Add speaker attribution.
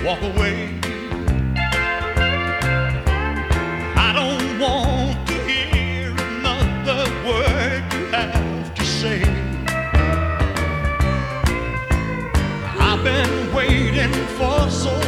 Speaker 1: walk away. I don't want to hear another word you have to say. I've been waiting for so